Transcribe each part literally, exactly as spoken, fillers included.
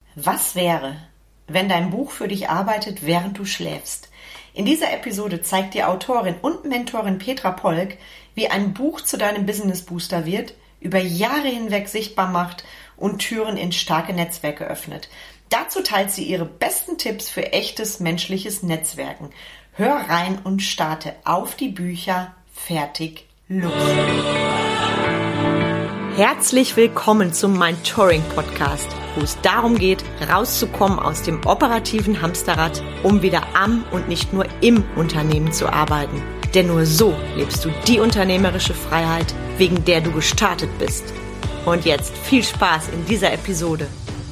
Was wäre, wenn dein Buch für dich arbeitet, während du schläfst? In dieser Episode zeigt dir Autorin und Mentorin Petra Polk, wie ein Buch zu deinem Business Booster wird, über Jahre hinweg sichtbar macht und Türen in starke Netzwerke öffnet. Dazu teilt sie ihre besten Tipps für echtes menschliches Netzwerken. Hör rein und starte auf die Bücher. Fertig, los! Herzlich willkommen zum Mentoring Podcast, wo es darum geht, rauszukommen aus dem operativen Hamsterrad, um wieder am und nicht nur im Unternehmen zu arbeiten. Denn nur so lebst du die unternehmerische Freiheit, wegen der du gestartet bist. Und jetzt viel Spaß in dieser Episode.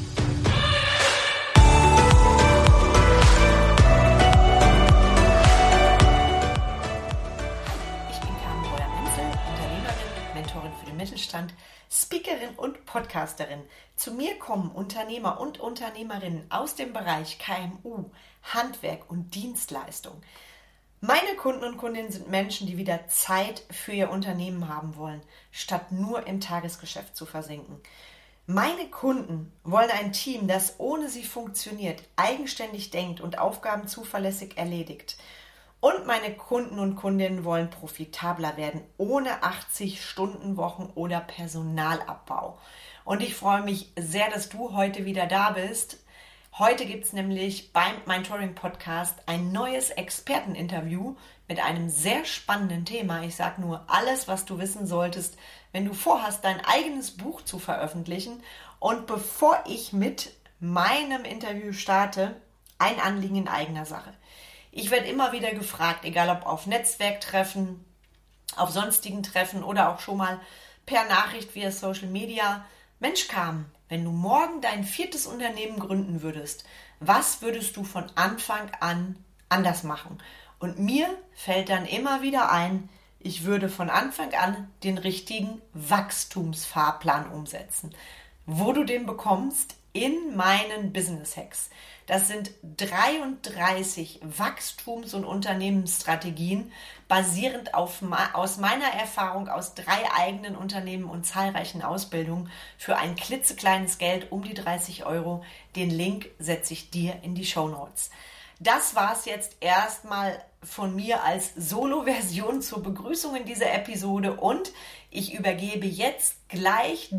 Mittelstand, Speakerin und Podcasterin. Zu mir kommen Unternehmer und Unternehmerinnen aus dem Bereich K M U, Handwerk und Dienstleistung. Meine Kunden und Kundinnen sind Menschen, die wieder Zeit für ihr Unternehmen haben wollen, statt nur im Tagesgeschäft zu versinken. Meine Kunden wollen ein Team, das ohne sie funktioniert, eigenständig denkt und Aufgaben zuverlässig erledigt. Und meine Kunden und Kundinnen wollen profitabler werden, ohne achtzig-Stunden-Wochen oder Personalabbau. Und ich freue mich sehr, dass du heute wieder da bist. Heute gibt es nämlich beim Mentoring-Podcast ein neues Experteninterview mit einem sehr spannenden Thema. Ich sage nur alles, was du wissen solltest, wenn du vorhast, dein eigenes Buch zu veröffentlichen. Und bevor ich mit meinem Interview starte, ein Anliegen in eigener Sache. Ich werde immer wieder gefragt, egal ob auf Netzwerktreffen, auf sonstigen Treffen oder auch schon mal per Nachricht via Social Media. Mensch Carmen, wenn du morgen dein viertes Unternehmen gründen würdest, was würdest du von Anfang an anders machen? Und mir fällt dann immer wieder ein, ich würde von Anfang an den richtigen Wachstumsfahrplan umsetzen. Wo du den bekommst? In meinen Business Hacks. Das sind dreiunddreißig Wachstums- und Unternehmensstrategien, basierend auf, aus meiner Erfahrung aus drei eigenen Unternehmen und zahlreichen Ausbildungen für ein klitzekleines Geld um die dreißig Euro. Den Link setze ich dir in die Shownotes. Das war es jetzt erstmal von mir als Solo-Version zur Begrüßung in dieser Episode und ich übergebe jetzt gleich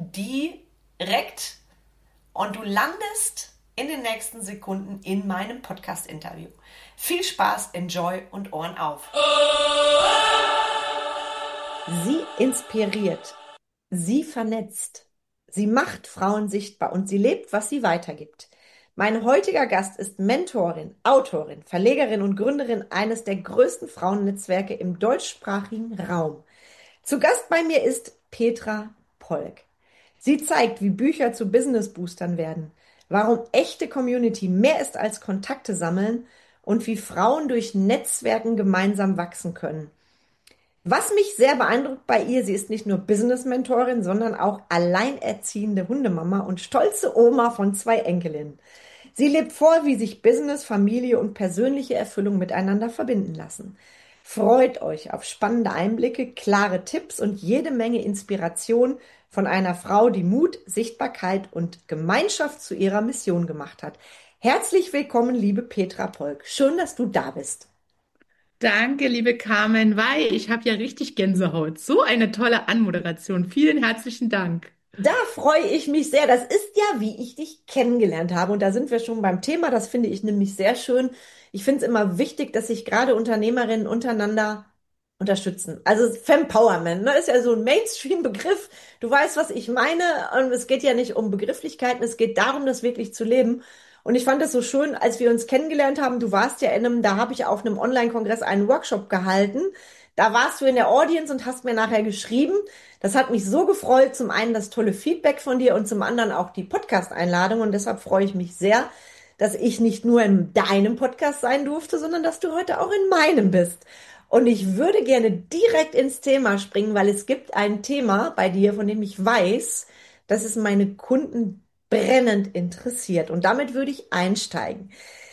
direkt und du landest in den nächsten Sekunden in meinem Podcast-Interview. Viel Spaß, Enjoy und Ohren auf. Sie inspiriert, sie vernetzt, sie macht Frauen sichtbar und sie lebt, was sie weitergibt. Mein heutiger Gast ist Mentorin, Autorin, Verlegerin und Gründerin eines der größten Frauennetzwerke im deutschsprachigen Raum. Zu Gast bei mir ist Petra Polk. Sie zeigt, wie Bücher zu Business-Boostern werden, warum echte Community mehr ist als Kontakte sammeln und wie Frauen durch Netzwerken gemeinsam wachsen können. Was mich sehr beeindruckt bei ihr, sie ist nicht nur Business-Mentorin, sondern auch alleinerziehende Hundemama und stolze Oma von zwei Enkelinnen. Sie lebt vor, wie sich Business, Familie und persönliche Erfüllung miteinander verbinden lassen. Freut euch auf spannende Einblicke, klare Tipps und jede Menge Inspiration von einer Frau, die Mut, Sichtbarkeit und Gemeinschaft zu ihrer Mission gemacht hat. Herzlich willkommen, liebe Petra Polk. Schön, dass du da bist. Danke, liebe Carmen, weil ich habe ja richtig Gänsehaut. So eine tolle Anmoderation. Vielen herzlichen Dank. Da freue ich mich sehr. Das ist ja, wie ich dich kennengelernt habe. Und da sind wir schon beim Thema. Das finde ich nämlich sehr schön. Ich finde es immer wichtig, dass sich gerade Unternehmerinnen untereinander unterstützen. Also Fempowerment, ne, ist ja so ein Mainstream-Begriff. Du weißt, was ich meine. Und es geht ja nicht um Begrifflichkeiten. Es geht darum, das wirklich zu leben. Und ich fand es so schön, als wir uns kennengelernt haben. Du warst ja in einem, da habe ich auf einem Online-Kongress einen Workshop gehalten. Da warst du in der Audience und hast mir nachher geschrieben. Das hat mich so gefreut. Zum einen das tolle Feedback von dir und zum anderen auch die Podcast-Einladung. Und deshalb freue ich mich sehr, dass ich nicht nur in deinem Podcast sein durfte, sondern dass du heute auch in meinem bist. Und ich würde gerne direkt ins Thema springen, weil es gibt ein Thema bei dir, von dem ich weiß, dass es meine Kunden brennend interessiert. Und damit würde ich einsteigen.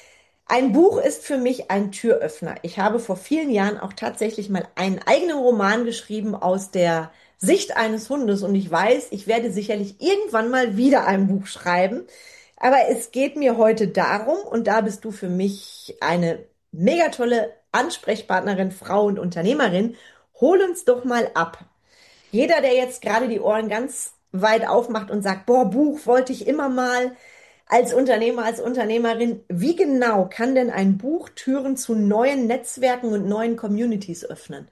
Ein Buch ist für mich ein Türöffner. Ich habe vor vielen Jahren auch tatsächlich mal einen eigenen Roman geschrieben aus der Sicht eines Hundes und ich weiß, ich werde sicherlich irgendwann mal wieder ein Buch schreiben. Aber es geht mir heute darum, und da bist du für mich eine mega tolle Ansprechpartnerin, Frau und Unternehmerin. Hol uns doch mal ab. Jeder, der jetzt gerade die Ohren ganz weit aufmacht und sagt, boah, Buch wollte ich immer mal als Unternehmer, als Unternehmerin. Wie genau kann denn ein Buch Türen zu neuen Netzwerken und neuen Communities öffnen?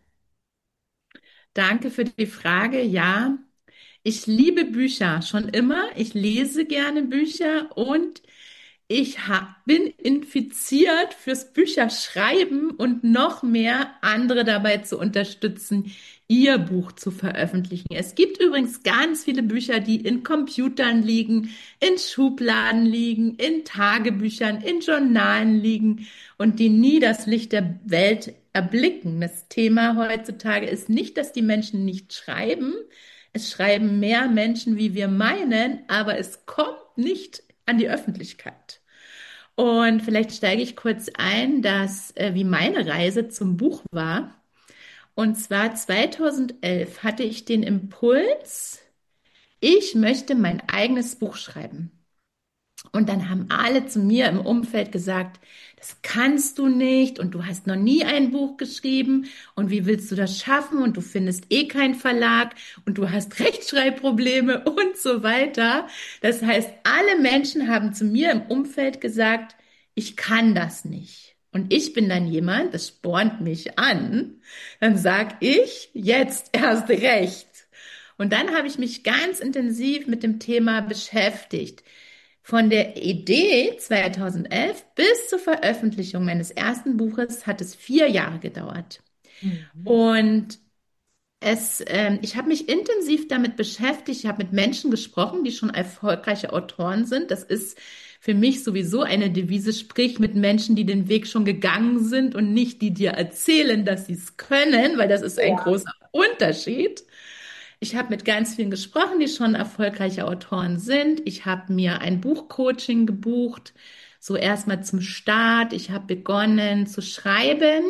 Danke für die Frage. Ja, ich liebe Bücher schon immer. Ich lese gerne Bücher und ich ha bin infiziert fürs Bücherschreiben und noch mehr andere dabei zu unterstützen, ihr Buch zu veröffentlichen. Es gibt übrigens ganz viele Bücher, die in Computern liegen, in Schubladen liegen, in Tagebüchern, in Journalen liegen und die nie das Licht der Welt erblicken. Das Thema heutzutage ist nicht, dass die Menschen nicht schreiben. Es schreiben mehr Menschen, wie wir meinen, aber es kommt nicht an die Öffentlichkeit. Und vielleicht steige ich kurz ein, dass, äh, wie meine Reise zum Buch war. Und zwar zweitausendelf hatte ich den Impuls, ich möchte mein eigenes Buch schreiben. Und dann haben alle zu mir im Umfeld gesagt, das kannst du nicht und du hast noch nie ein Buch geschrieben und wie willst du das schaffen und du findest eh keinen Verlag und du hast Rechtschreibprobleme und so weiter. Das heißt, alle Menschen haben zu mir im Umfeld gesagt, ich kann das nicht. Und ich bin dann jemand, das spornt mich an, dann sag ich jetzt erst recht. Und dann habe ich mich ganz intensiv mit dem Thema beschäftigt. Von der Idee zweitausendelf bis zur Veröffentlichung meines ersten Buches hat es vier Jahre gedauert. Mhm. Und es, ähm, ich habe mich intensiv damit beschäftigt. Ich habe mit Menschen gesprochen, die schon erfolgreiche Autoren sind. Das ist für mich sowieso eine Devise, sprich mit Menschen, die den Weg schon gegangen sind und nicht die dir erzählen, dass sie es können, weil das ist ein Ja. großer Unterschied. Ich habe mit ganz vielen gesprochen, die schon erfolgreiche Autoren sind. Ich habe mir ein Buchcoaching gebucht, so erstmal zum Start. Ich habe begonnen zu schreiben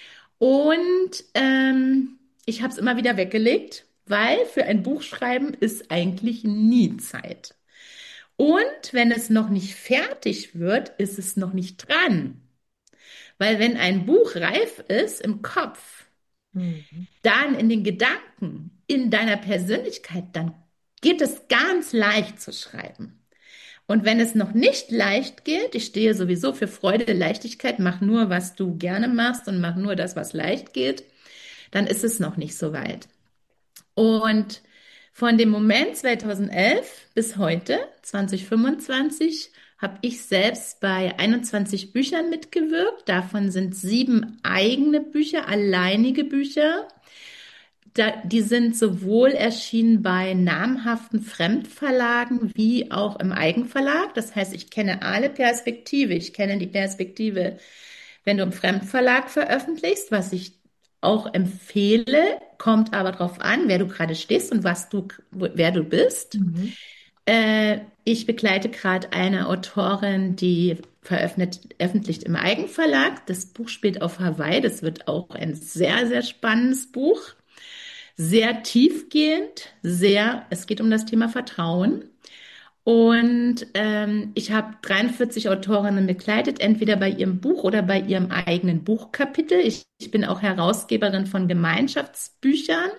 und ähm, ich habe es immer wieder weggelegt, weil für ein Buchschreiben ist eigentlich nie Zeit. Und wenn es noch nicht fertig wird, ist es noch nicht dran. Weil wenn ein Buch reif ist im Kopf, Mhm. dann in den Gedanken, in deiner Persönlichkeit, dann geht es ganz leicht zu schreiben. Und wenn es noch nicht leicht geht, ich stehe sowieso für Freude, Leichtigkeit, mach nur, was du gerne machst und mach nur das, was leicht geht, dann ist es noch nicht so weit. Und von dem Moment zweitausendelf bis heute, zwanzig fünfundzwanzig, habe ich selbst bei einundzwanzig Büchern mitgewirkt. Davon sind sieben eigene Bücher, alleinige Bücher. Da, die sind sowohl erschienen bei namhaften Fremdverlagen wie auch im Eigenverlag. Das heißt, ich kenne alle Perspektive. Ich kenne die Perspektive, wenn du im Fremdverlag veröffentlichst, was ich auch empfehle, kommt aber darauf an, wer du gerade stehst und was du, wer du bist. Mhm. Äh, ich begleite gerade eine Autorin, die veröffentlicht, veröffentlicht im Eigenverlag. Das Buch spielt auf Hawaii. Das wird auch ein sehr, sehr spannendes Buch. Sehr tiefgehend, sehr, es geht um das Thema Vertrauen. Und ähm, ich habe dreiundvierzig Autorinnen begleitet, entweder bei ihrem Buch oder bei ihrem eigenen Buchkapitel. Ich, ich bin auch Herausgeberin von Gemeinschaftsbüchern.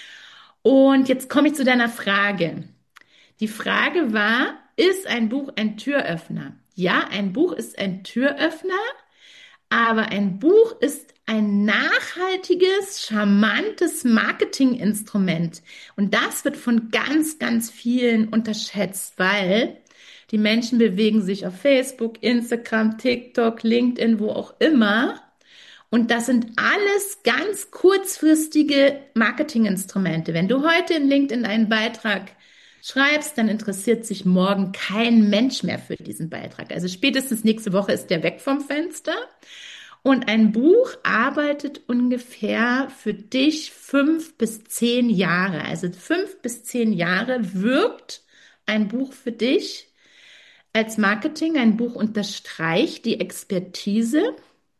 Und jetzt komme ich zu deiner Frage. Die Frage war, ist ein Buch ein Türöffner? Ja, ein Buch ist ein Türöffner, aber ein Buch ist ein nachhaltiges, charmantes Marketinginstrument. Und das wird von ganz, ganz vielen unterschätzt, weil die Menschen bewegen sich auf Facebook, Instagram, TikTok, LinkedIn, wo auch immer. Und das sind alles ganz kurzfristige Marketinginstrumente. Wenn du heute in LinkedIn einen Beitrag schreibst, dann interessiert sich morgen kein Mensch mehr für diesen Beitrag. Also spätestens nächste Woche ist der weg vom Fenster. Und ein Buch arbeitet ungefähr für dich fünf bis zehn Jahre. Also fünf bis zehn Jahre wirkt ein Buch für dich als Marketing. Ein Buch unterstreicht die Expertise.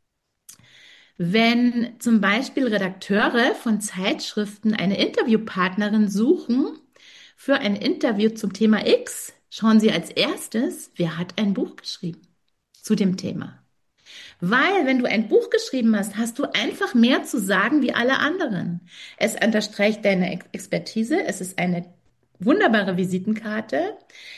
Wenn zum Beispiel Redakteure von Zeitschriften eine Interviewpartnerin suchen für ein Interview zum Thema X, schauen Sie als erstes, wer hat ein Buch geschrieben zu dem Thema. Weil, wenn du ein Buch geschrieben hast, hast du einfach mehr zu sagen wie alle anderen. Es unterstreicht deine Ex- Expertise. Es ist eine wunderbare Visitenkarte.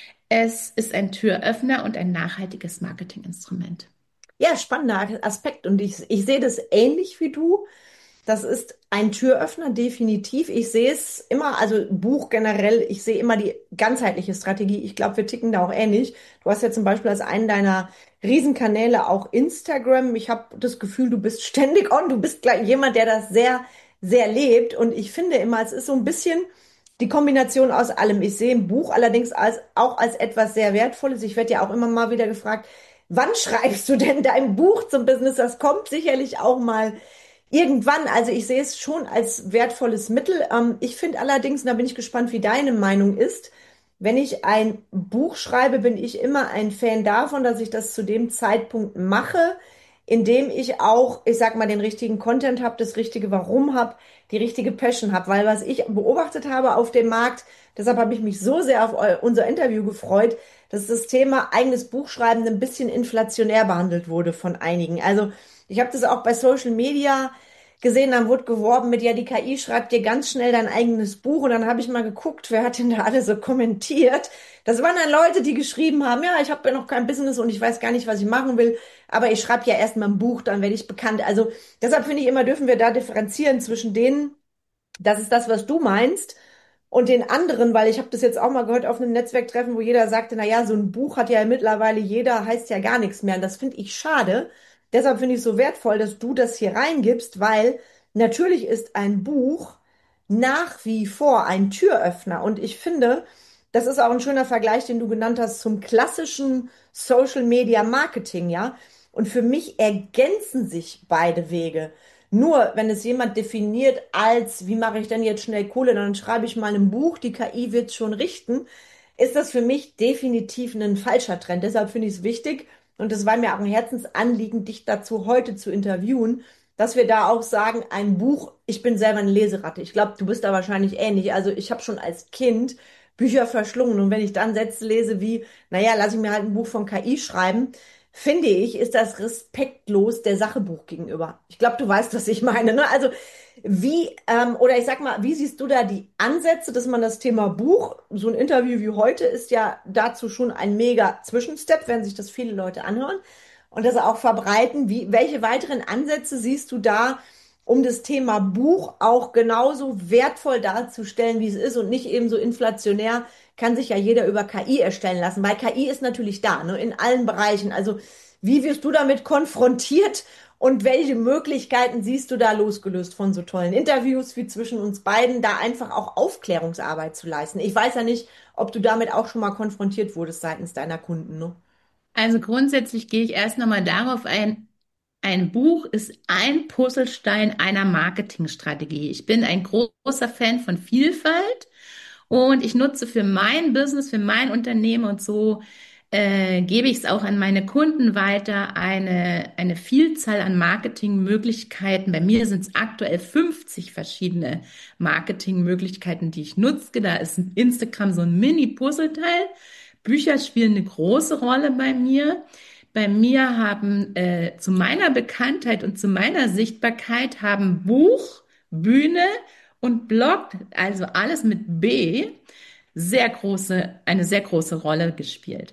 Es ist ein Türöffner und ein nachhaltiges Marketinginstrument. Ja, spannender Aspekt. Und ich, ich sehe das ähnlich wie du. Das ist ein Türöffner, definitiv. Ich sehe es immer, also Buch generell, ich sehe immer die ganzheitliche Strategie. Ich glaube, wir ticken da auch ähnlich. Du hast ja zum Beispiel als einen deiner Riesenkanäle auch Instagram. Ich habe das Gefühl, du bist ständig on. Du bist gleich jemand, der das sehr, sehr lebt. Und ich finde immer, es ist so ein bisschen die Kombination aus allem. Ich sehe ein Buch allerdings als, auch als etwas sehr Wertvolles. Ich werde ja auch immer mal wieder gefragt, wann schreibst du denn dein Buch zum Business? Das kommt sicherlich auch mal irgendwann. Also ich sehe es schon als wertvolles Mittel. Ähm, ich finde allerdings, und da bin ich gespannt, wie deine Meinung ist, wenn ich ein Buch schreibe, bin ich immer ein Fan davon, dass ich das zu dem Zeitpunkt mache, in dem ich auch, ich sag mal, den richtigen Content habe, das richtige Warum habe, die richtige Passion habe. Weil was ich beobachtet habe auf dem Markt, deshalb habe ich mich so sehr auf eu- unser Interview gefreut, dass das Thema eigenes Buchschreiben ein bisschen inflationär behandelt wurde von einigen. Also ich habe das auch bei Social Media gesehen, dann wurde geworben mit, ja, die K I schreibt dir ganz schnell dein eigenes Buch. Und dann habe ich mal geguckt, wer hat denn da alle so kommentiert. Das waren dann Leute, die geschrieben haben, ja, ich habe ja noch kein Business und ich weiß gar nicht, was ich machen will, aber ich schreibe ja erst mal ein Buch, dann werde ich bekannt. Also deshalb finde ich immer, dürfen wir da differenzieren zwischen denen, das ist das, was du meinst, und den anderen, weil ich habe das jetzt auch mal gehört auf einem Netzwerktreffen, wo jeder sagte, na ja, so ein Buch hat ja mittlerweile jeder, heißt ja gar nichts mehr. Und das finde ich schade. Deshalb finde ich es so wertvoll, dass du das hier reingibst, weil natürlich ist ein Buch nach wie vor ein Türöffner. Und ich finde, das ist auch ein schöner Vergleich, den du genannt hast zum klassischen Social Media Marketing, ja. Und für mich ergänzen sich beide Wege. Nur wenn es jemand definiert als, wie mache ich denn jetzt schnell Kohle, dann schreibe ich mal ein Buch, die K I wird schon richten, ist das für mich definitiv ein falscher Trend. Deshalb finde ich es wichtig, und es war mir auch ein Herzensanliegen, dich dazu heute zu interviewen, dass wir da auch sagen, ein Buch, ich bin selber eine Leseratte. Ich glaube, du bist da wahrscheinlich ähnlich. Also ich habe schon als Kind Bücher verschlungen, und wenn ich dann Sätze lese wie, naja, lass ich mir halt ein Buch von K I schreiben, finde ich, ist das respektlos der Sache Buch gegenüber. Ich glaube, du weißt, was ich meine, ne? Also wie, ähm, oder ich sag mal, wie siehst du da die Ansätze, dass man das Thema Buch, so ein Interview wie heute ist ja dazu schon ein mega Zwischenstep, wenn sich das viele Leute anhören und das auch verbreiten. Wie, welche weiteren Ansätze siehst du da, um das Thema Buch auch genauso wertvoll darzustellen, wie es ist, und nicht eben so inflationär, kann sich ja jeder über K I erstellen lassen, weil K I ist natürlich da, ne, in allen Bereichen. Also wie wirst du damit konfrontiert und welche Möglichkeiten siehst du da, losgelöst von so tollen Interviews wie zwischen uns beiden, da einfach auch Aufklärungsarbeit zu leisten? Ich weiß ja nicht, ob du damit auch schon mal konfrontiert wurdest seitens deiner Kunden, ne? Also grundsätzlich gehe ich erst nochmal darauf ein, ein Buch ist ein Puzzlestein einer Marketingstrategie. Ich bin ein großer Fan von Vielfalt und ich nutze für mein Business, für mein Unternehmen und so äh, gebe ich es auch an meine Kunden weiter, eine, eine Vielzahl an Marketingmöglichkeiten. Bei mir sind es aktuell fünfzig verschiedene Marketingmöglichkeiten, die ich nutze. Da ist Instagram so ein Mini-Puzzleteil. Bücher spielen eine große Rolle bei mir. Bei mir haben äh, zu meiner Bekanntheit und zu meiner Sichtbarkeit haben Buch, Bühne und Blog, also alles mit B, sehr große, eine sehr große Rolle gespielt.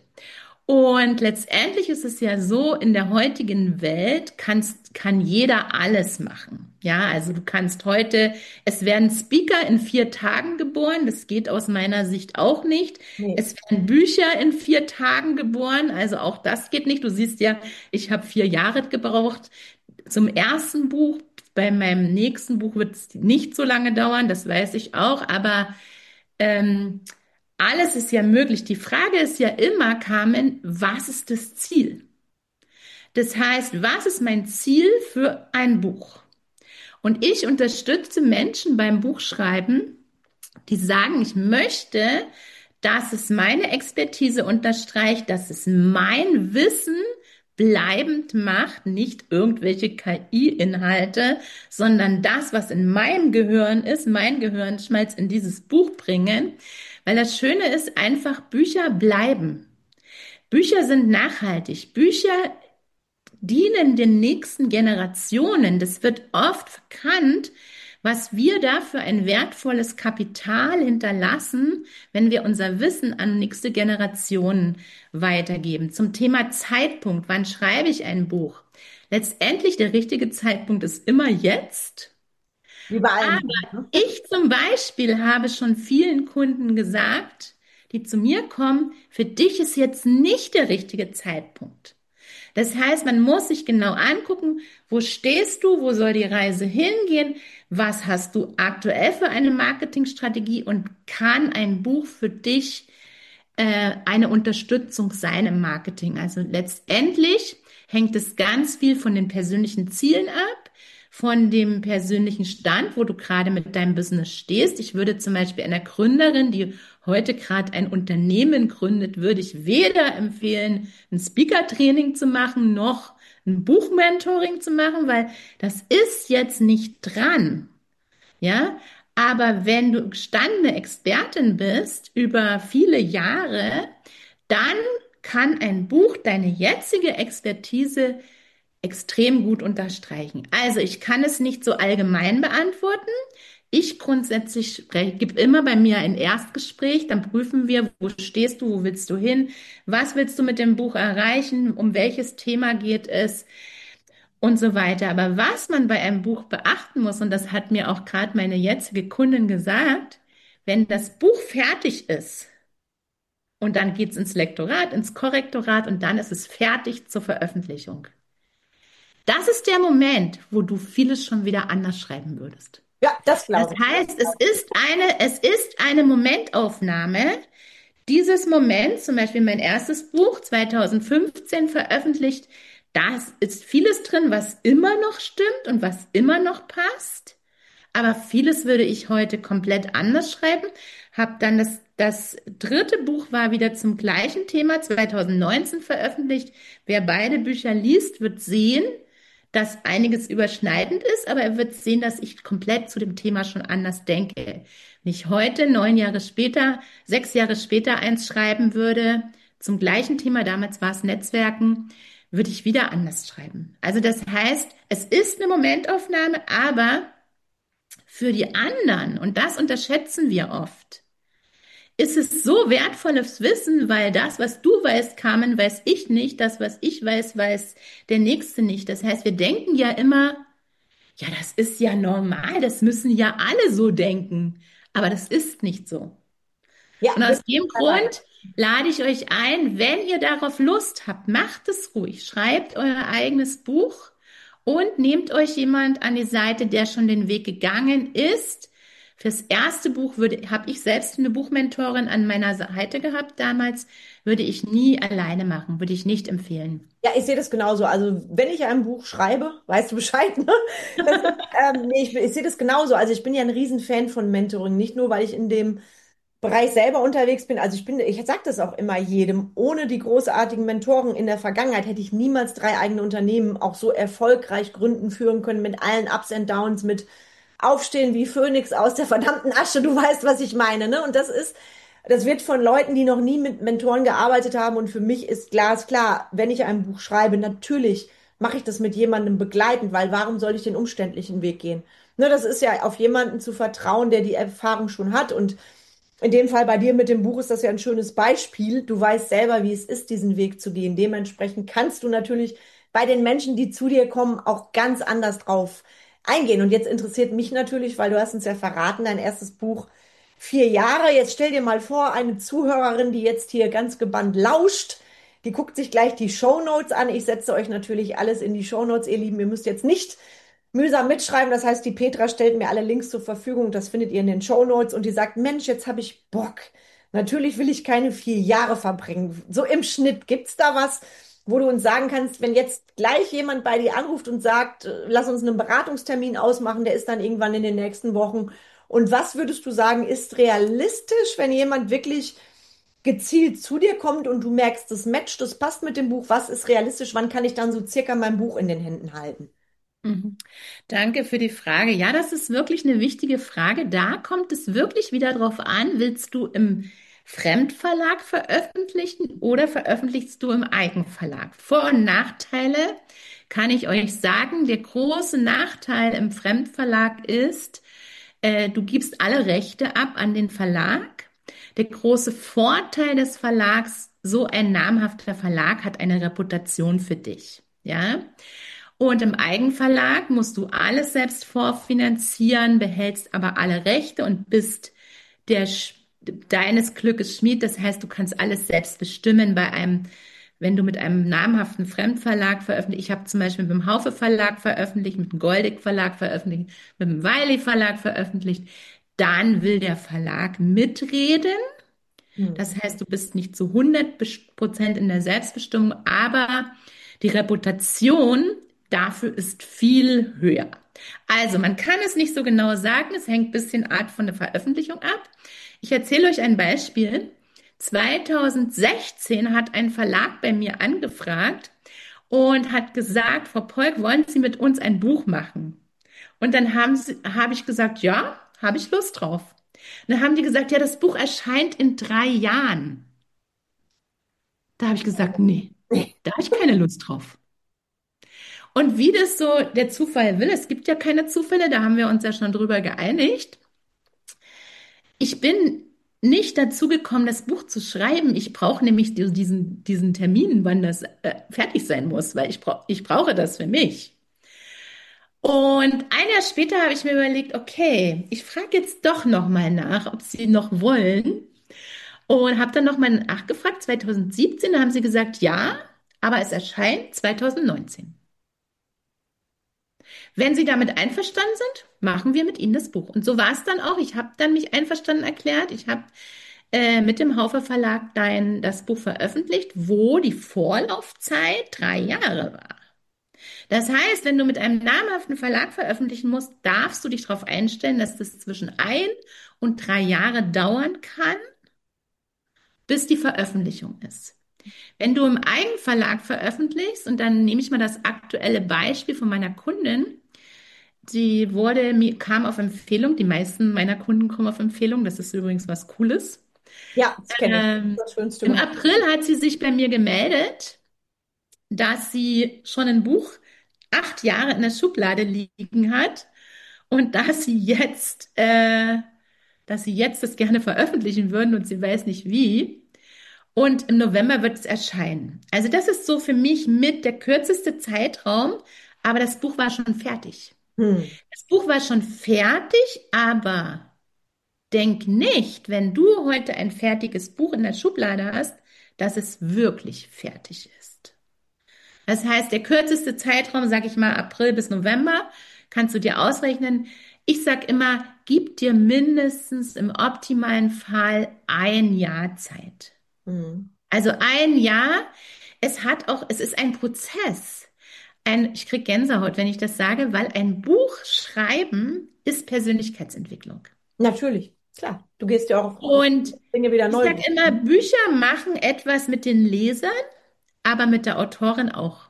Und letztendlich ist es ja so, in der heutigen Welt kannst, kann jeder alles machen. Ja, also du kannst heute, es werden Speaker in vier Tagen geboren, das geht aus meiner Sicht auch nicht. Nee. Es werden Bücher in vier Tagen geboren, also auch das geht nicht. Du siehst ja, ich habe vier Jahre gebraucht zum ersten Buch. Bei meinem nächsten Buch wird es nicht so lange dauern, das weiß ich auch, aber ähm, alles ist ja möglich. Die Frage ist ja immer, Carmen, was ist das Ziel? Das heißt, was ist mein Ziel für ein Buch? Und ich unterstütze Menschen beim Buchschreiben, die sagen, ich möchte, dass es meine Expertise unterstreicht, dass es mein Wissen bleibend macht, nicht irgendwelche K I-Inhalte, sondern das, was in meinem Gehirn ist, mein Gehirnschmalz in dieses Buch bringen. Weil das Schöne ist einfach, Bücher bleiben. Bücher sind nachhaltig. Bücher dienen den nächsten Generationen. Das wird oft verkannt, was wir da für ein wertvolles Kapital hinterlassen, wenn wir unser Wissen an nächste Generationen weitergeben. Zum Thema Zeitpunkt. Wann schreibe ich ein Buch? Letztendlich der richtige Zeitpunkt ist immer jetzt. Wie bei allem. Aber ich zum Beispiel habe schon vielen Kunden gesagt, die zu mir kommen, für dich ist jetzt nicht der richtige Zeitpunkt. Das heißt, man muss sich genau angucken, wo stehst du, wo soll die Reise hingehen, was hast du aktuell für eine Marketingstrategie und kann ein Buch für dich äh, eine Unterstützung sein im Marketing. Also letztendlich hängt es ganz viel von den persönlichen Zielen ab, von dem persönlichen Stand, wo du gerade mit deinem Business stehst. Ich würde zum Beispiel einer Gründerin, die heute gerade ein Unternehmen gründet, würde ich weder empfehlen, ein Speaker-Training zu machen, noch ein Buchmentoring zu machen, weil das ist jetzt nicht dran. Ja, aber wenn du gestandene Expertin bist über viele Jahre, dann kann ein Buch deine jetzige Expertise extrem gut unterstreichen. Also ich kann es nicht so allgemein beantworten. Ich grundsätzlich gebe immer bei mir ein Erstgespräch, dann prüfen wir, wo stehst du, wo willst du hin, was willst du mit dem Buch erreichen, um welches Thema geht es und so weiter. Aber was man bei einem Buch beachten muss, und das hat mir auch gerade meine jetzige Kundin gesagt, wenn das Buch fertig ist und dann geht's ins Lektorat, ins Korrektorat und dann ist es fertig zur Veröffentlichung. Das ist der Moment, wo du vieles schon wieder anders schreiben würdest. Ja, das Das glaube ich. heißt, es ist eine, es ist eine Momentaufnahme. Dieses Moment, zum Beispiel mein erstes Buch zweitausendfünfzehn veröffentlicht, da ist vieles drin, was immer noch stimmt und was immer noch passt. Aber vieles würde ich heute komplett anders schreiben. Hab dann das, das dritte Buch war wieder zum gleichen Thema, zweitausendneunzehn veröffentlicht. Wer beide Bücher liest, wird sehen, dass einiges überschneidend ist, aber er wird sehen, dass ich komplett zu dem Thema schon anders denke. Wenn ich heute, neun Jahre später, sechs Jahre später eins schreiben würde, zum gleichen Thema, damals war es Netzwerken, würde ich wieder anders schreiben. Also das heißt, es ist eine Momentaufnahme, aber für die anderen, und das unterschätzen wir oft, ist es so wertvolles Wissen, weil das, was du weißt, Carmen, weiß ich nicht, das, was ich weiß, weiß der Nächste nicht. Das heißt, wir denken ja immer, ja, das ist ja normal, das müssen ja alle so denken, aber das ist nicht so. Ja, Und bin aus dem ich dabei. Grund lade ich euch ein, wenn ihr darauf Lust habt, macht es ruhig, schreibt euer eigenes Buch und nehmt euch jemand an die Seite, der schon den Weg gegangen ist. Fürs erste Buch würde, habe ich selbst eine Buchmentorin an meiner Seite gehabt damals, würde ich nie alleine machen, würde ich nicht empfehlen. Ja, ich sehe das genauso. Also, wenn ich ein Buch schreibe, weißt du Bescheid, ne? Das ist, ähm, nee, ich, ich sehe das genauso. Also, ich bin ja ein Riesenfan von Mentoring. Nicht nur, weil ich in dem Bereich selber unterwegs bin. Also, ich bin, ich sage das auch immer jedem. Ohne die großartigen Mentoren in der Vergangenheit hätte ich niemals drei eigene Unternehmen auch so erfolgreich gründen, führen können, mit allen Ups and Downs, mit Aufstehen wie Phönix aus der verdammten Asche. Du weißt, was ich meine, ne? Und das ist, das wird von Leuten, die noch nie mit Mentoren gearbeitet haben. Und für mich ist glasklar, wenn ich ein Buch schreibe, natürlich mache ich das mit jemandem begleitend, weil warum soll ich den umständlichen Weg gehen? Ne, das ist ja auf jemanden zu vertrauen, der die Erfahrung schon hat. Und in dem Fall bei dir mit dem Buch ist das ja ein schönes Beispiel. Du weißt selber, wie es ist, diesen Weg zu gehen. Dementsprechend kannst du natürlich bei den Menschen, die zu dir kommen, auch ganz anders drauf eingehen. Und jetzt interessiert mich natürlich, weil du hast uns ja verraten, dein erstes Buch vier Jahre. Jetzt stell dir mal vor, eine Zuhörerin, die jetzt hier ganz gebannt lauscht, die guckt sich gleich die Shownotes an. Ich setze euch natürlich alles in die Shownotes, ihr Lieben. Ihr müsst jetzt nicht mühsam mitschreiben. Das heißt, die Petra stellt mir alle Links zur Verfügung. Das findet ihr in den Shownotes. Und die sagt, Mensch, jetzt habe ich Bock. Natürlich will ich keine vier Jahre verbringen. So im Schnitt. Gibt's da was, wo du uns sagen kannst, wenn jetzt gleich jemand bei dir anruft und sagt, äh, lass uns einen Beratungstermin ausmachen, der ist dann irgendwann in den nächsten Wochen. Und was würdest du sagen, ist realistisch, wenn jemand wirklich gezielt zu dir kommt und du merkst, das matcht, das passt mit dem Buch, was ist realistisch, wann kann ich dann so circa mein Buch in den Händen halten? Mhm. Danke für die Frage. Ja, das ist wirklich eine wichtige Frage. Da kommt es wirklich wieder drauf an, willst du im Fremdverlag veröffentlichen oder veröffentlichst du im Eigenverlag? Vor- und Nachteile kann ich euch sagen. Der große Nachteil im Fremdverlag ist, äh, du gibst alle Rechte ab an den Verlag. Der große Vorteil des Verlags, so ein namhafter Verlag hat eine Reputation für dich. Ja? Und im Eigenverlag musst du alles selbst vorfinanzieren, behältst aber alle Rechte und bist der Sch- deines Glückes Schmied. Das heißt, du kannst alles selbst bestimmen bei einem, wenn du mit einem namhaften Fremdverlag veröffentlichst. Ich habe zum Beispiel mit dem Haufe Verlag veröffentlicht, mit dem Goldig Verlag veröffentlicht, mit dem Wiley Verlag veröffentlicht. Dann will der Verlag mitreden. Das Hm. heißt, du bist nicht zu hundert Prozent in der Selbstbestimmung, aber die Reputation dafür ist viel höher. Also, man kann es nicht so genau sagen, es hängt ein bisschen Art von der Veröffentlichung ab. Ich erzähle euch ein Beispiel. zweitausendsechzehn hat ein Verlag bei mir angefragt und hat gesagt, Frau Polk, wollen Sie mit uns ein Buch machen? Und dann haben sie, habe ich gesagt, ja, habe ich Lust drauf. Und dann haben die gesagt, ja, das Buch erscheint in drei Jahren. Da habe ich gesagt, nee, da habe ich keine Lust drauf. Und wie das so der Zufall will, es gibt ja keine Zufälle, da haben wir uns ja schon drüber geeinigt. Ich bin nicht dazu gekommen, das Buch zu schreiben. Ich brauche nämlich diesen, diesen Termin, wann das äh, fertig sein muss, weil ich, brauch, ich brauche das für mich. Und ein Jahr später habe ich mir überlegt, okay, ich frage jetzt doch noch mal nach, ob sie noch wollen. Und habe dann nochmal nachgefragt, zweitausendsiebzehn, da haben sie gesagt, ja, aber es erscheint zweitausendneunzehn. Wenn Sie damit einverstanden sind, machen wir mit Ihnen das Buch. Und so war es dann auch. Ich habe dann mich einverstanden erklärt. Ich habe äh, mit dem Haufe Verlag dein, das Buch veröffentlicht, wo die Vorlaufzeit drei Jahre war. Das heißt, wenn du mit einem namhaften Verlag veröffentlichen musst, darfst du dich darauf einstellen, dass das zwischen ein und drei Jahre dauern kann, bis die Veröffentlichung ist. Wenn du im Eigenverlag veröffentlichst, und dann nehme ich mal das aktuelle Beispiel von meiner Kundin, die wurde, mir kam auf Empfehlung, die meisten meiner Kunden kommen auf Empfehlung, das ist übrigens was Cooles. Ja, das kenne ich. Ähm, Das Schönste Im überhaupt. April hat sie sich bei mir gemeldet, dass sie schon ein Buch acht Jahre in der Schublade liegen hat und dass sie jetzt, äh, dass sie jetzt das gerne veröffentlichen würden und sie weiß nicht wie. Und im November wird es erscheinen. Also das ist so für mich mit der kürzeste Zeitraum, aber das Buch war schon fertig. Hm. Das Buch war schon fertig, aber denk nicht, wenn du heute ein fertiges Buch in der Schublade hast, dass es wirklich fertig ist. Das heißt, der kürzeste Zeitraum, sag ich mal, April bis November, kannst du dir ausrechnen. Ich sag immer, gib dir mindestens im optimalen Fall ein Jahr Zeit. Hm. Also ein Jahr, es hat auch, es ist ein Prozess. Ein, ich krieg Gänsehaut, wenn ich das sage, weil ein Buch schreiben ist Persönlichkeitsentwicklung. Natürlich, klar. Du gehst ja auch auf Und Dinge wieder ich neu. sage immer, Bücher machen etwas mit den Lesern, aber mit der Autorin auch.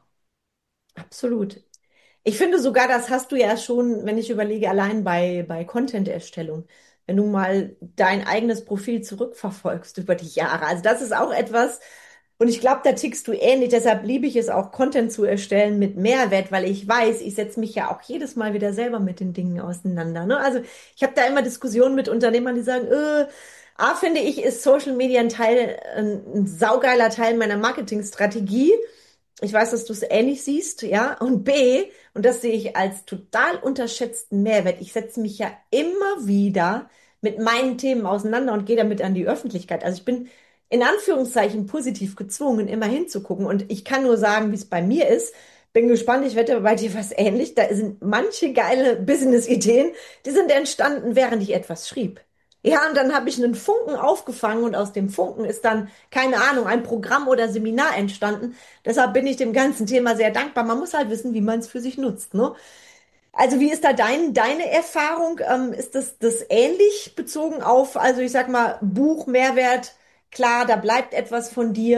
Absolut. Ich finde sogar, das hast du ja schon, wenn ich überlege, allein bei, bei Content-Erstellung, wenn du mal dein eigenes Profil zurückverfolgst über die Jahre. Also das ist auch etwas, und ich glaube, da tickst du ähnlich. Deshalb liebe ich es auch, Content zu erstellen mit Mehrwert, weil ich weiß, ich setze mich ja auch jedes Mal wieder selber mit den Dingen auseinander. Ne? Also ich habe da immer Diskussionen mit Unternehmern, die sagen, äh, A, finde ich, ist Social Media ein Teil, ein, ein saugeiler Teil meiner Marketingstrategie. Ich weiß, dass du es ähnlich siehst, ja. Und B, und das sehe ich als total unterschätzten Mehrwert. Ich setze mich ja immer wieder mit meinen Themen auseinander und gehe damit an die Öffentlichkeit. Also ich bin in Anführungszeichen positiv gezwungen, immer hinzugucken. Und ich kann nur sagen, wie es bei mir ist. Bin gespannt, ich wette bei dir was ähnlich. Da sind manche geile Business-Ideen, die sind entstanden, während ich etwas schrieb. Ja, und dann habe ich einen Funken aufgefangen und aus dem Funken ist dann, keine Ahnung, ein Programm oder Seminar entstanden. Deshalb bin ich dem ganzen Thema sehr dankbar. Man muss halt wissen, wie man es für sich nutzt, ne? Also wie ist da dein, deine Erfahrung? Ähm, ist das, das ähnlich bezogen auf, also ich sag mal, Buch, Mehrwert? Klar, da bleibt etwas von dir.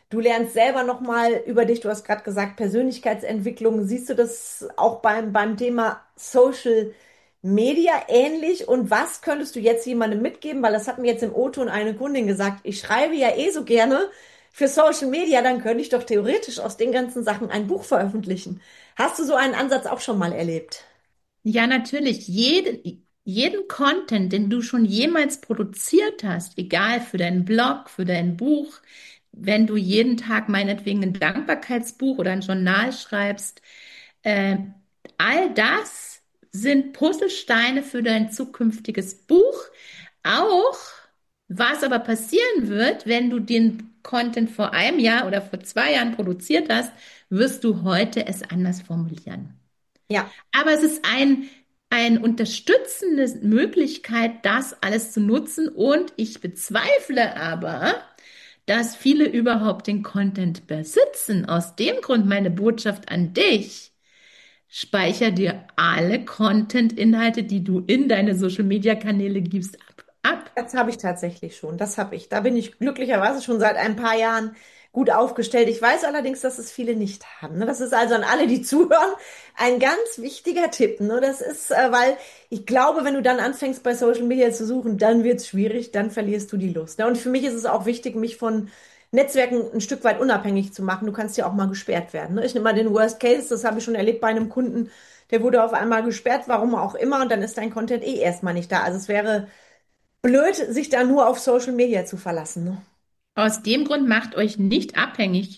Du lernst selber nochmal über dich, du hast gerade gesagt, Persönlichkeitsentwicklung. Siehst du das auch beim, beim Thema Social Media ähnlich? Und was könntest du jetzt jemandem mitgeben? Weil das hat mir jetzt im O-Ton eine Kundin gesagt, ich schreibe ja eh so gerne für Social Media, dann könnte ich doch theoretisch aus den ganzen Sachen ein Buch veröffentlichen. Hast du so einen Ansatz auch schon mal erlebt? Ja, natürlich. Jeden, jeden Content, den du schon jemals produziert hast, egal für deinen Blog, für dein Buch, wenn du jeden Tag meinetwegen ein Dankbarkeitsbuch oder ein Journal schreibst, äh, all das sind Puzzlesteine für dein zukünftiges Buch. Auch was aber passieren wird, wenn du den Content vor einem Jahr oder vor zwei Jahren produziert hast, wirst du heute es anders formulieren. Ja. Aber es ist ein, eine unterstützende Möglichkeit, das alles zu nutzen. Und ich bezweifle aber, dass viele überhaupt den Content besitzen. Aus dem Grund meine Botschaft an dich. Speicher dir alle Content-Inhalte, die du in deine Social-Media-Kanäle gibst, ab. Ab. Das habe ich tatsächlich schon. Das habe ich. Da bin ich glücklicherweise schon seit ein paar Jahren gut aufgestellt. Ich weiß allerdings, dass es viele nicht haben. Ne? Das ist also an alle, die zuhören, ein ganz wichtiger Tipp. Ne? Das ist, äh, weil ich glaube, wenn du dann anfängst, bei Social Media zu suchen, dann wird es schwierig, dann verlierst du die Lust. Ne? Und für mich ist es auch wichtig, mich von Netzwerken ein Stück weit unabhängig zu machen. Du kannst ja auch mal gesperrt werden. Ne? Ich nehme mal den Worst Case, das habe ich schon erlebt bei einem Kunden, der wurde auf einmal gesperrt, warum auch immer, und dann ist dein Content eh erstmal nicht da. Also es wäre blöd, sich da nur auf Social Media zu verlassen. Ne? Aus dem Grund macht euch nicht abhängig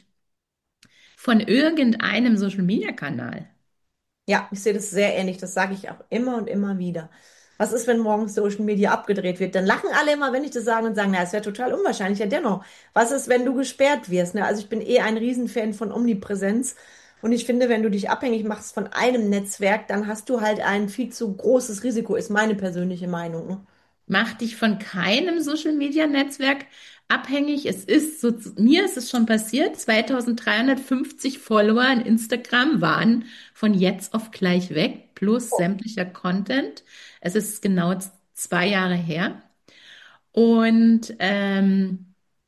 von irgendeinem Social-Media-Kanal. Ja, ich sehe das sehr ähnlich. Das sage ich auch immer und immer wieder. Was ist, wenn morgen Social Media abgedreht wird? Dann lachen alle immer, wenn ich das sage und sagen, na, es wäre total unwahrscheinlich. Ja, dennoch. Was ist, wenn du gesperrt wirst? Ne? Also ich bin eh ein Riesenfan von Omnipräsenz. Und ich finde, wenn du dich abhängig machst von einem Netzwerk, dann hast du halt ein viel zu großes Risiko, ist meine persönliche Meinung. Ne? Mach dich von keinem Social Media Netzwerk abhängig. Es ist so, mir ist es schon passiert, zweitausenddreihundertfünfzig Follower in Instagram waren von jetzt auf gleich weg, plus sämtlicher Content. Es ist genau z- zwei Jahre her. Und ähm,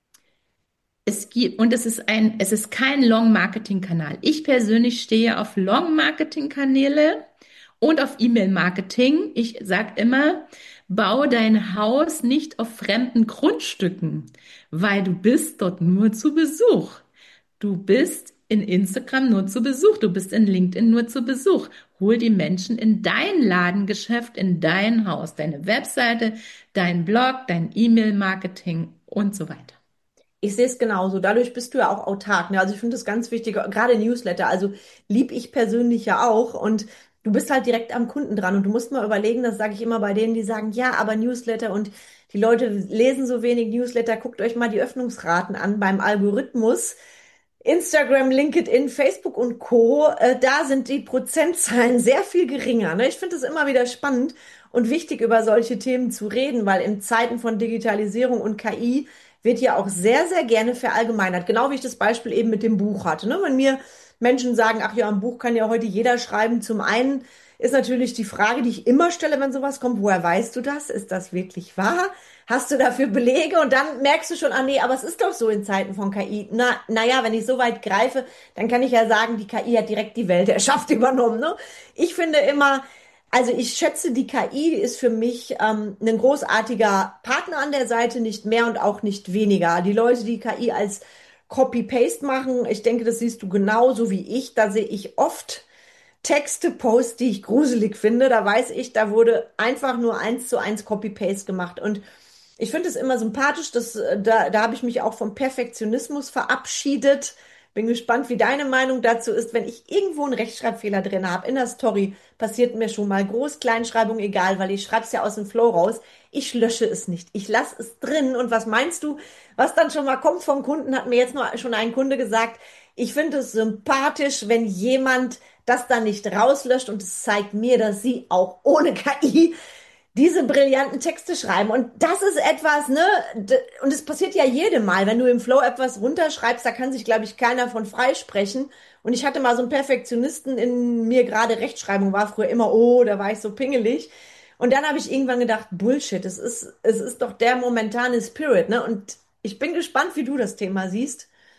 es gibt, und es ist ein, es ist kein Long-Marketing-Kanal. Ich persönlich stehe auf Long-Marketing-Kanäle und auf E-Mail-Marketing. Ich sage immer, bau dein Haus nicht auf fremden Grundstücken, weil du bist dort nur zu Besuch. Du bist in Instagram nur zu Besuch. Du bist in LinkedIn nur zu Besuch. Hol die Menschen in dein Ladengeschäft, in dein Haus, deine Webseite, dein Blog, dein E-Mail-Marketing und so weiter. Ich sehe es genauso. Dadurch bist du ja auch autark. Ne? Also ich finde das ganz wichtig, gerade Newsletter. Also lieb ich persönlich ja auch. Und du bist halt direkt am Kunden dran. Und du musst mal überlegen, das sage ich immer bei denen, die sagen, ja, aber Newsletter und die Leute lesen so wenig Newsletter. Guckt euch mal die Öffnungsraten an beim Algorithmus. Instagram, LinkedIn, Facebook und Co. Äh, da sind die Prozentzahlen sehr viel geringer. Ne? Ich finde es immer wieder spannend und wichtig, über solche Themen zu reden, weil in Zeiten von Digitalisierung und K I wird ja auch sehr, sehr gerne verallgemeinert. Genau wie ich das Beispiel eben mit dem Buch hatte. Ne? Wenn mir Menschen sagen, ach ja, ein Buch kann ja heute jeder schreiben. Zum einen ist natürlich die Frage, die ich immer stelle, wenn sowas kommt, woher weißt du das? Ist das wirklich wahr? Hast du dafür Belege? Und dann merkst du schon, ah nee, aber es ist doch so in Zeiten von K I. Na, naja, wenn ich so weit greife, dann kann ich ja sagen, die K I hat direkt die Weltherrschaft übernommen. Ne? Ich finde immer, also ich schätze, die K I ist für mich ähm, ein großartiger Partner an der Seite, nicht mehr und auch nicht weniger. Die Leute, die K I als Copy-Paste machen, ich denke, das siehst du genauso wie ich. Da sehe ich oft Texte, Posts, die ich gruselig finde. Da weiß ich, da wurde einfach nur eins zu eins Copy-Paste gemacht. Und ich finde es immer sympathisch, dass, äh, da, da habe ich mich auch vom Perfektionismus verabschiedet. Bin gespannt, wie deine Meinung dazu ist. Wenn ich irgendwo einen Rechtschreibfehler drin habe in der Story, passiert mir schon mal Groß-, Kleinschreibung, egal, weil ich schreibe es ja aus dem Flow raus. Ich lösche es nicht. Ich lasse es drin. Und was meinst du, was dann schon mal kommt vom Kunden, hat mir jetzt noch schon ein Kunde gesagt, ich finde es sympathisch, wenn jemand das dann nicht rauslöscht und es zeigt mir, dass sie auch ohne K I diese brillanten Texte schreiben. Und das ist etwas, ne, d- und es passiert ja jedem Mal, wenn du im Flow etwas runterschreibst, da kann sich, glaube ich, keiner von freisprechen. Und ich hatte mal so einen Perfektionisten in mir, gerade Rechtschreibung war früher immer, oh, da war ich so pingelig. Und dann habe ich irgendwann gedacht, Bullshit, es ist, es ist doch der momentane Spirit, ne? Und ich bin gespannt, wie du das Thema siehst.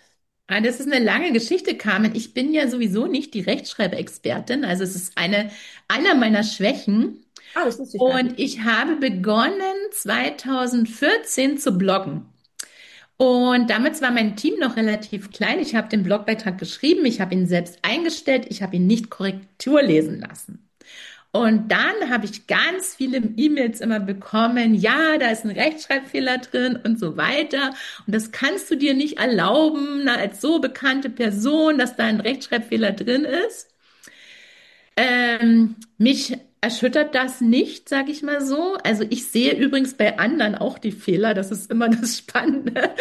Ah, das ist eine lange Geschichte, Carmen. Ich bin ja sowieso nicht die Rechtschreibexpertin, also es ist eine aller meiner Schwächen. Ah, das wusste ich gar nicht. Und ich habe begonnen zwanzig vierzehn zu bloggen. Und damals war mein Team noch relativ klein. Ich habe den Blogbeitrag geschrieben, ich habe ihn selbst eingestellt, ich habe ihn nicht Korrektur lesen lassen. Und dann habe ich ganz viele E-Mails immer bekommen, ja, da ist ein Rechtschreibfehler drin und so weiter. Und das kannst du dir nicht erlauben, na, als so bekannte Person, dass da ein Rechtschreibfehler drin ist. Ähm, mich erschüttert das nicht, sage ich mal so. Also ich sehe übrigens bei anderen auch die Fehler, das ist immer das Spannende.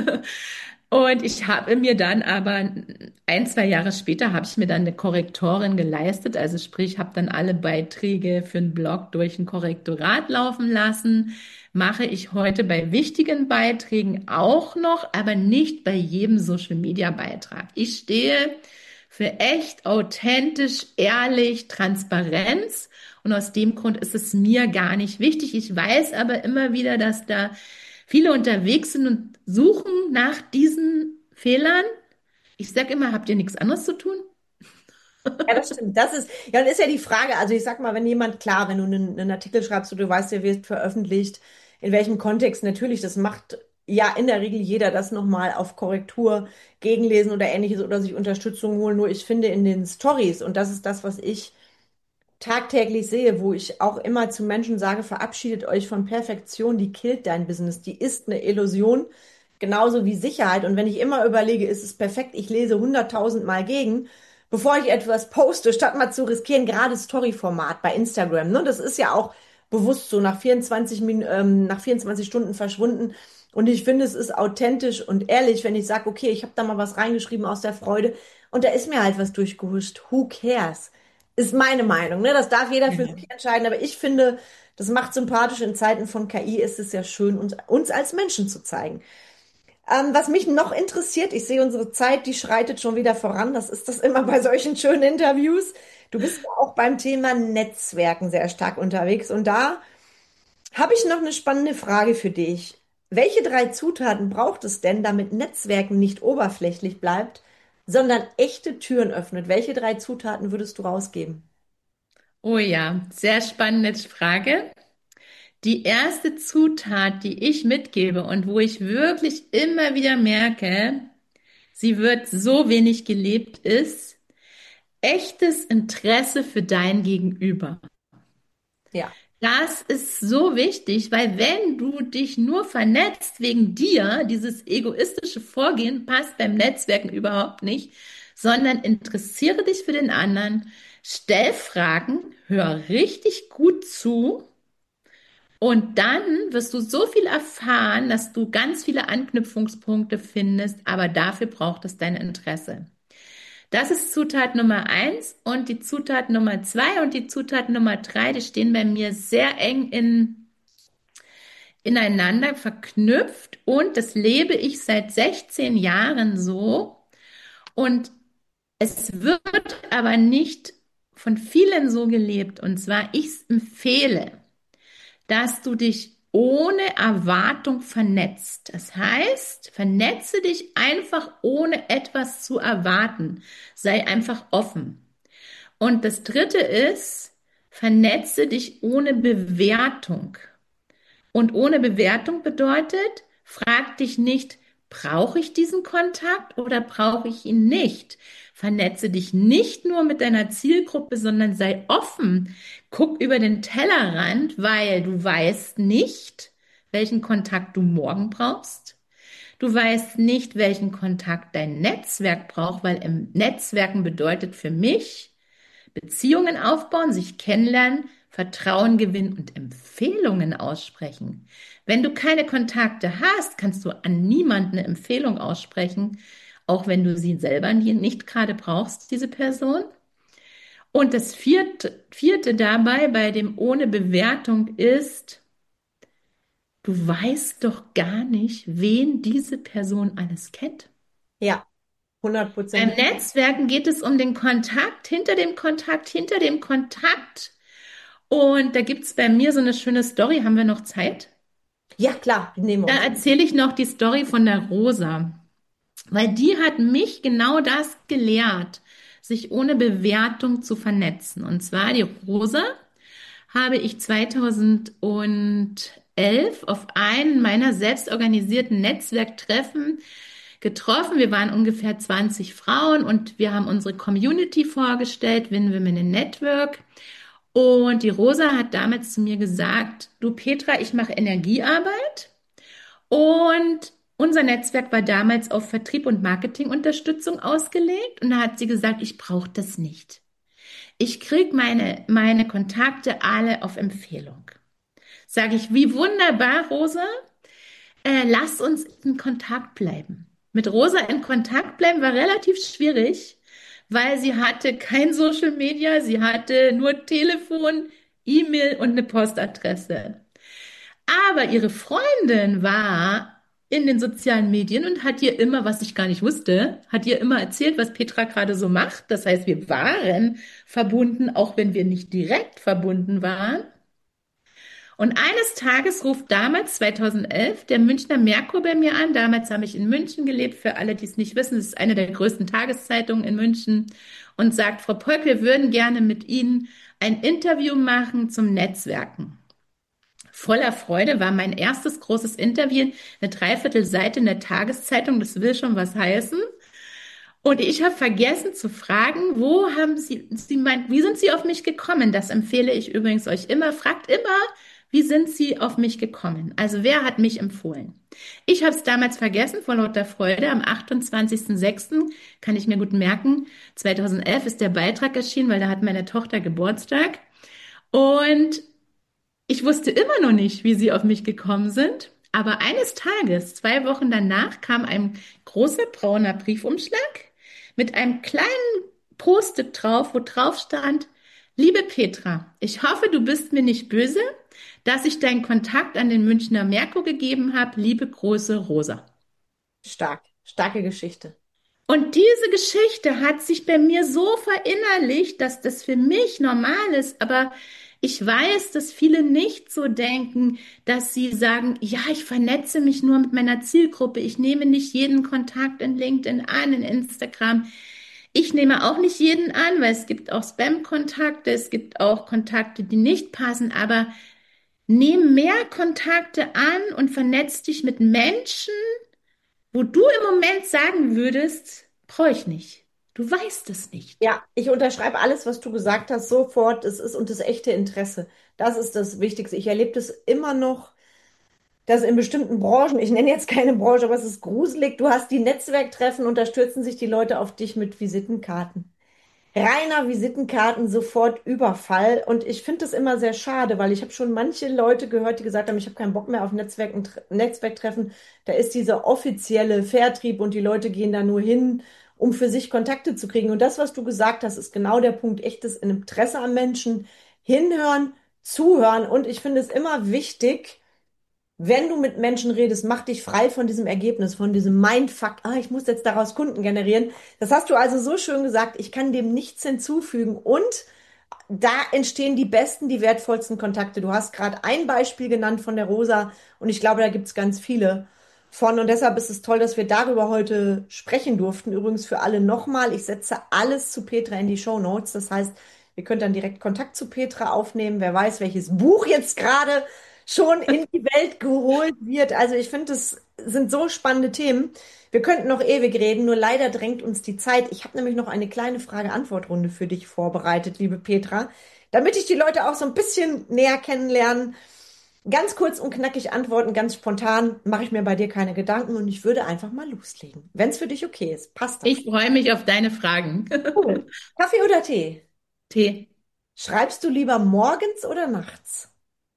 Und ich habe mir dann aber ein, zwei Jahre später habe ich mir dann eine Korrektorin geleistet. Also sprich, habe dann alle Beiträge für einen Blog durch ein Korrektorat laufen lassen. Mache ich heute bei wichtigen Beiträgen auch noch, aber nicht bei jedem Social-Media-Beitrag. Ich stehe für echt, authentisch, ehrlich, Transparenz. Und aus dem Grund ist es mir gar nicht wichtig. Ich weiß aber immer wieder, dass da viele unterwegs sind und suchen nach diesen Fehlern. Ich sage immer, habt ihr nichts anderes zu tun? Ja, das stimmt. Das ist, ja, dann ist ja die Frage, also ich sag mal, wenn jemand, klar, wenn du einen, einen Artikel schreibst und du weißt, der wird veröffentlicht, in welchem Kontext, natürlich, das macht ja in der Regel jeder das nochmal auf Korrektur gegenlesen oder ähnliches oder sich Unterstützung holen. Nur ich finde in den Stories, und das ist das, was ich tagtäglich sehe, wo ich auch immer zu Menschen sage, verabschiedet euch von Perfektion, die killt dein Business, die ist eine Illusion, genauso wie Sicherheit. Und wenn ich immer überlege, ist es perfekt, ich lese hunderttausend Mal gegen, bevor ich etwas poste, statt mal zu riskieren, gerade Story-Format bei Instagram, ne, das ist ja auch bewusst so nach vierundzwanzig, Min ähm, nach vierundzwanzig Stunden verschwunden. Und ich finde, es ist authentisch und ehrlich, wenn ich sage, okay, ich habe da mal was reingeschrieben aus der Freude und da ist mir halt was durchgehuscht. Who cares? Ist meine Meinung, ne? Das darf jeder für Ja. sich entscheiden, aber ich finde, das macht sympathisch. In Zeiten von K I ist es ja schön, uns, uns als Menschen zu zeigen. Ähm, was mich noch interessiert, ich sehe unsere Zeit, die schreitet schon wieder voran. Das ist das immer bei solchen schönen Interviews. Du bist ja auch beim Thema Netzwerken sehr stark unterwegs. Und da habe ich noch eine spannende Frage für dich. Welche drei Zutaten braucht es denn, damit Netzwerken nicht oberflächlich bleibt, sondern echte Türen öffnet? Welche drei Zutaten würdest du rausgeben? Oh ja, sehr spannende Frage. Die erste Zutat, die ich mitgebe und wo ich wirklich immer wieder merke, sie wird so wenig gelebt, ist echtes Interesse für dein Gegenüber. Ja. Das ist so wichtig, weil wenn du dich nur vernetzt wegen dir, dieses egoistische Vorgehen passt beim Netzwerken überhaupt nicht, sondern interessiere dich für den anderen, stell Fragen, hör richtig gut zu und dann wirst du so viel erfahren, dass du ganz viele Anknüpfungspunkte findest, aber dafür braucht es dein Interesse. Das ist Zutat Nummer eins und die Zutat Nummer zwei und die Zutat Nummer drei, die stehen bei mir sehr eng in, ineinander verknüpft und das lebe ich seit sechzehn Jahren so und es wird aber nicht von vielen so gelebt und zwar ich empfehle, dass du dich ohne Erwartung vernetzt. Das heißt, vernetze dich einfach ohne etwas zu erwarten. Sei einfach offen. Und das dritte ist, vernetze dich ohne Bewertung. Und ohne Bewertung bedeutet, frag dich nicht, brauche ich diesen Kontakt oder brauche ich ihn nicht? Vernetze dich nicht nur mit deiner Zielgruppe, sondern sei offen. Guck über den Tellerrand, weil du weißt nicht, welchen Kontakt du morgen brauchst. Du weißt nicht, welchen Kontakt dein Netzwerk braucht, weil im Netzwerken bedeutet für mich, Beziehungen aufbauen, sich kennenlernen, Vertrauen gewinnen und Empfehlungen aussprechen. Wenn du keine Kontakte hast, kannst du an niemanden eine Empfehlung aussprechen, auch wenn du sie selber nicht gerade brauchst, diese Person. Und das vierte, vierte dabei bei dem ohne Bewertung ist, du weißt doch gar nicht, wen diese Person alles kennt. Ja, Beim hundert Prozent. Netzwerken geht es um den Kontakt, hinter dem Kontakt, hinter dem Kontakt. Und da gibt's bei mir so eine schöne Story. Haben wir noch Zeit? Ja, klar, nehmen wir Da uns. erzähle ich noch die Story von der Rosa. weil die hat mich genau das gelehrt, sich ohne Bewertung zu vernetzen. Und zwar die Rosa habe ich zweitausendelf auf einem meiner selbstorganisierten Netzwerktreffen getroffen. Wir waren ungefähr zwanzig Frauen und wir haben unsere Community vorgestellt, Win Women in Network. Und die Rosa hat damals zu mir gesagt, du Petra, ich mache Energiearbeit und unser Netzwerk war damals auf Vertrieb und Marketingunterstützung ausgelegt und da hat sie gesagt, ich brauche das nicht. Ich krieg meine, meine Kontakte alle auf Empfehlung. Sage ich, wie wunderbar, Rosa. Äh, lass uns in Kontakt bleiben. Mit Rosa in Kontakt bleiben war relativ schwierig, weil sie hatte kein Social Media, sie hatte nur Telefon, E-Mail und eine Postadresse. Aber ihre Freundin war in den sozialen Medien und hat ihr immer, was ich gar nicht wusste, hat ihr immer erzählt, was Petra gerade so macht. Das heißt, wir waren verbunden, auch wenn wir nicht direkt verbunden waren. Und eines Tages ruft damals, zweitausendelf, der Münchner Merkur bei mir an. Damals habe ich in München gelebt. Für alle, die es nicht wissen, es ist eine der größten Tageszeitungen in München und sagt, Frau Polk, wir würden gerne mit Ihnen ein Interview machen zum Netzwerken. Voller Freude war mein erstes großes Interview, eine Dreiviertelseite in der Tageszeitung, das will schon was heißen. Und ich habe vergessen zu fragen, wo haben Sie, Sie meint, wie sind Sie auf mich gekommen? Das empfehle ich übrigens euch immer. Fragt immer, wie sind Sie auf mich gekommen? Also wer hat mich empfohlen? Ich habe es damals vergessen, vor lauter Freude. Am achtundzwanzigsten sechsten kann ich mir gut merken, zweitausendelf ist der Beitrag erschienen, weil da hat meine Tochter Geburtstag. Und ich wusste immer noch nicht, wie sie auf mich gekommen sind, aber eines Tages, zwei Wochen danach, kam ein großer brauner Briefumschlag mit einem kleinen Post-it drauf, wo drauf stand, liebe Petra, ich hoffe, du bist mir nicht böse, dass ich deinen Kontakt an den Münchner Merkur gegeben habe. Liebe große Rosa. Stark, starke Geschichte. Und diese Geschichte hat sich bei mir so verinnerlicht, dass das für mich normal ist. Aber ich weiß, dass viele nicht so denken, dass sie sagen, ja, ich vernetze mich nur mit meiner Zielgruppe. Ich nehme nicht jeden Kontakt in LinkedIn an, in Instagram. Ich nehme auch nicht jeden an, weil es gibt auch Spam-Kontakte, es gibt auch Kontakte, die nicht passen. Aber nimm mehr Kontakte an und vernetz dich mit Menschen, wo du im Moment sagen würdest, brauche ich nicht. Du weißt es nicht. Ja, ich unterschreibe alles, was du gesagt hast, sofort. Es ist und das echte Interesse. Das ist das Wichtigste. Ich erlebe das immer noch, dass in bestimmten Branchen, ich nenne jetzt keine Branche, aber es ist gruselig. Du hast die Netzwerktreffen und da stürzen sich die Leute auf dich mit Visitenkarten. Reiner Visitenkarten, sofort Überfall. Und ich finde das immer sehr schade, weil ich habe schon manche Leute gehört, die gesagt haben, ich habe keinen Bock mehr auf Netzwerken, Netzwerktreffen. Da ist dieser offizielle Vertrieb und die Leute gehen da nur hin, um für sich Kontakte zu kriegen. Und das, was du gesagt hast, ist genau der Punkt, echtes Interesse am Menschen, hinhören, zuhören. Und ich finde es immer wichtig, wenn du mit Menschen redest, mach dich frei von diesem Ergebnis, von diesem Mindfuck. Ah, ich muss jetzt daraus Kunden generieren. Das hast du also so schön gesagt. Ich kann dem nichts hinzufügen. Und da entstehen die besten, die wertvollsten Kontakte. Du hast gerade ein Beispiel genannt von der Rosa und ich glaube, da gibt es ganz viele von. Und deshalb ist es toll, dass wir darüber heute sprechen durften. Übrigens für alle nochmal, ich setze alles zu Petra in die Shownotes. Das heißt, ihr könnt dann direkt Kontakt zu Petra aufnehmen. Wer weiß, welches Buch jetzt gerade schon in die Welt geholt wird. Also ich finde, das sind so spannende Themen. Wir könnten noch ewig reden, nur leider drängt uns die Zeit. Ich habe nämlich noch eine kleine Frage-Antwort-Runde für dich vorbereitet, liebe Petra, damit ich die Leute auch so ein bisschen näher kennenlernen. Ganz kurz und knackig antworten, ganz spontan, mache ich mir bei dir keine Gedanken und ich würde einfach mal loslegen. Wenn es für dich okay ist, passt das? Ich freue mich auf deine Fragen. Cool. Kaffee oder Tee? Tee. Schreibst du lieber morgens oder nachts?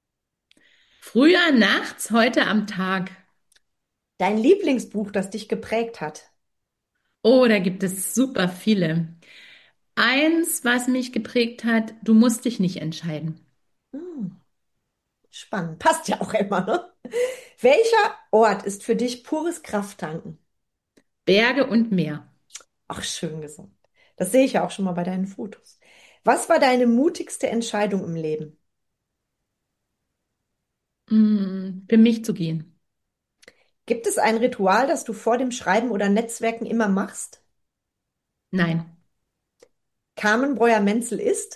Früher nachts, heute am Tag. Dein Lieblingsbuch, das dich geprägt hat? Oh, da gibt es super viele. Eins, was mich geprägt hat, du musst dich nicht entscheiden. Hm, spannend. Passt ja auch immer, ne? Welcher Ort ist für dich pures Krafttanken? Berge und Meer. Ach, schön gesagt. Das sehe ich ja auch schon mal bei deinen Fotos. Was war deine mutigste Entscheidung im Leben? Mm, für mich zu gehen. Gibt es ein Ritual, das du vor dem Schreiben oder Netzwerken immer machst? Nein, Carmen Breuer-Menzel ist?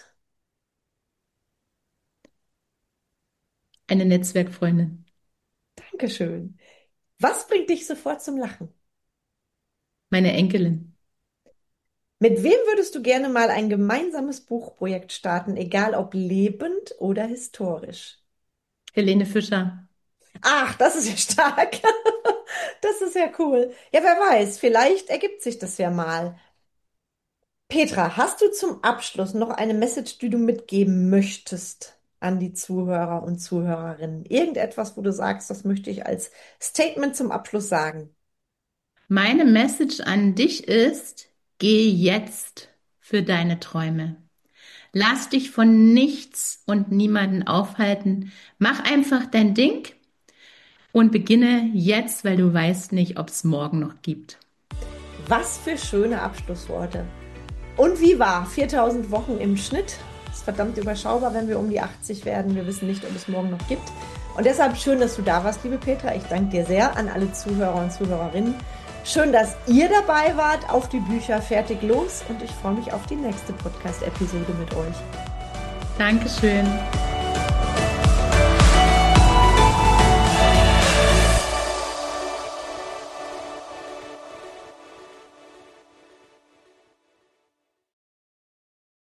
eine Netzwerkfreundin. Dankeschön. Was bringt dich sofort zum Lachen? Meine Enkelin. Mit wem würdest du gerne mal ein gemeinsames Buchprojekt starten, egal ob lebend oder historisch? Helene Fischer. Ach, das ist ja stark. Das ist ja cool. Ja, wer weiß, vielleicht ergibt sich das ja mal. Petra, hast du zum Abschluss noch eine Message, die du mitgeben möchtest an die Zuhörer und Zuhörerinnen? Irgendetwas, wo du sagst, das möchte ich als Statement zum Abschluss sagen. Meine Message an dich ist, geh jetzt für deine Träume. Lass dich von nichts und niemanden aufhalten. Mach einfach dein Ding und beginne jetzt, weil du weißt nicht, ob es morgen noch gibt. Was für schöne Abschlussworte. Und wie war? viertausend Wochen im Schnitt. Ist verdammt überschaubar, wenn wir um die achtzig werden. Wir wissen nicht, ob es morgen noch gibt. Und deshalb schön, dass du da warst, liebe Petra. Ich danke dir sehr an alle Zuhörer und Zuhörerinnen. Schön, dass ihr dabei wart. Auf die Bücher, fertig, los. Und ich freue mich auf die nächste Podcast-Episode mit euch. Dankeschön.